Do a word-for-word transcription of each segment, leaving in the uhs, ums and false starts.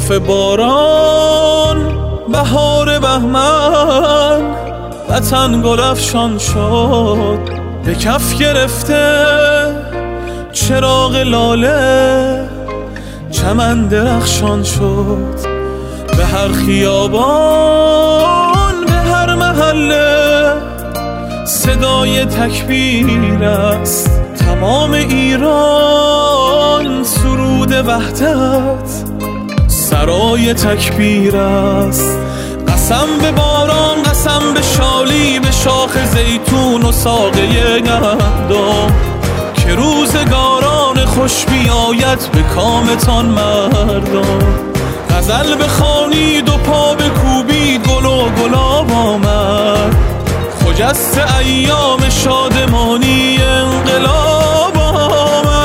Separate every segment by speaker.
Speaker 1: شکوف باران بهار بهمن وطن گل افشان شد، به کف گرفته چراغ لاله چمن درخشان شد. به هر خیابان به هر محله صدای تکبیر است، تمام ایران سرود وحدت سرای تکبیر است. قسم به باران، قسم به شالی، به شاخ زیتون و ساقه گندم که روزگاران خوش بیاید به کامتان مردم. غزل بخوانید و پا بکوبید، گل و گلاب آمد، خجسته ایام شادمانی انقلاب آمد.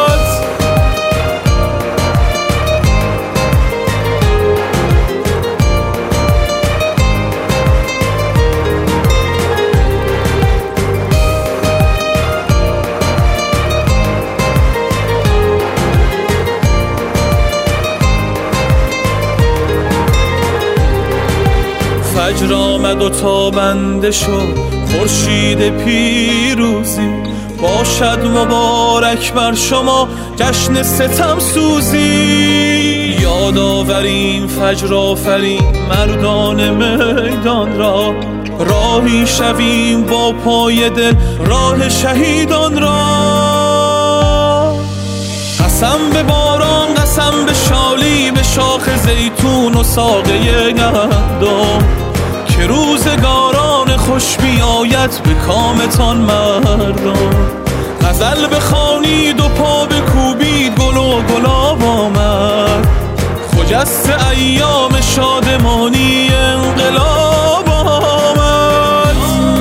Speaker 1: فجر آمد و تابنده شد خورشید پیروزی، باشد مبارک بر شما جشن ستم سوزی. یاد آوریم فجر آفرین مردان میدان را، راهی شویم با پای دل راه شهیدان را. قسم به باران، قسم به شالی، به شاخ زیتون و ساقه گندم که روزگاران خوش بیاید به کامتان مردم. غزل بخوانید و پا بکوبید، گل و گلاب آمد، خجسته ایام شادمانی انقلاب آمد.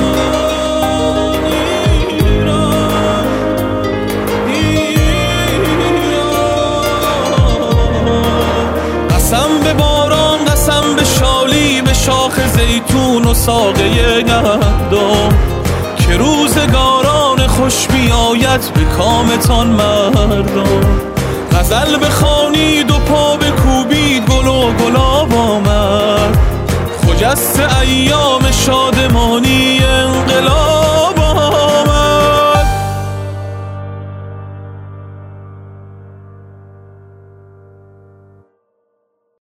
Speaker 1: قسم به باران، قسم به شالی، به شاخ زیتون و ساقه گندم که روزگاران خوش بیاید به کامتان مردم. غزل بخوانید و پا بکوبید، گل و گلاب آمد، خجسته ایام شاد